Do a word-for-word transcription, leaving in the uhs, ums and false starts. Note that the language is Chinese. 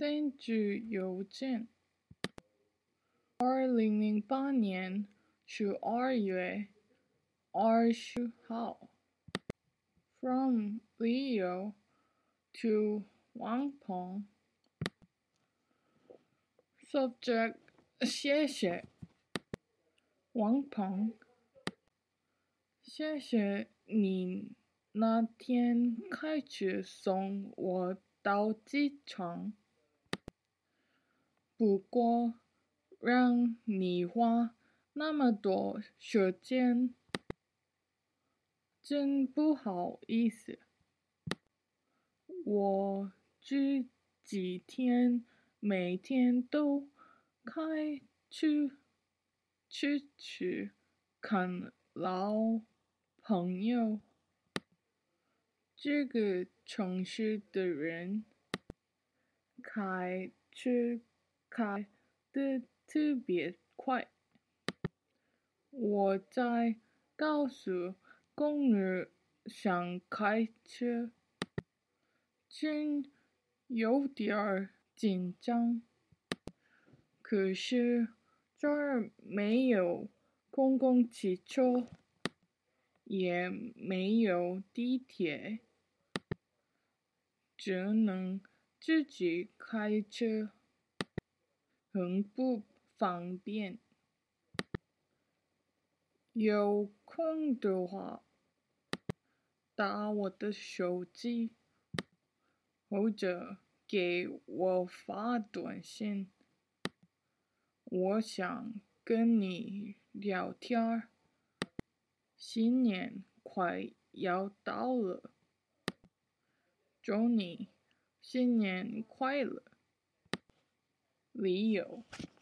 电子邮件，二零零八年十二月二十号 ，from Leo to Wang Peng。Subject： 谢谢王鹏，谢谢你那天开车送我到机场。不过，让你花那么多时间，真不好意思。我这几天每天都开车出去看老朋友。这个城市的人开车开得特别快。我在高速公路上开车，真有点儿紧张。可是这儿没有公共汽车，也没有地铁，只能自己开车，很不方便。有空的话，打我的手机，或者给我发短信。我想跟你聊天儿。新年快要到了，祝你新年快乐，Leo。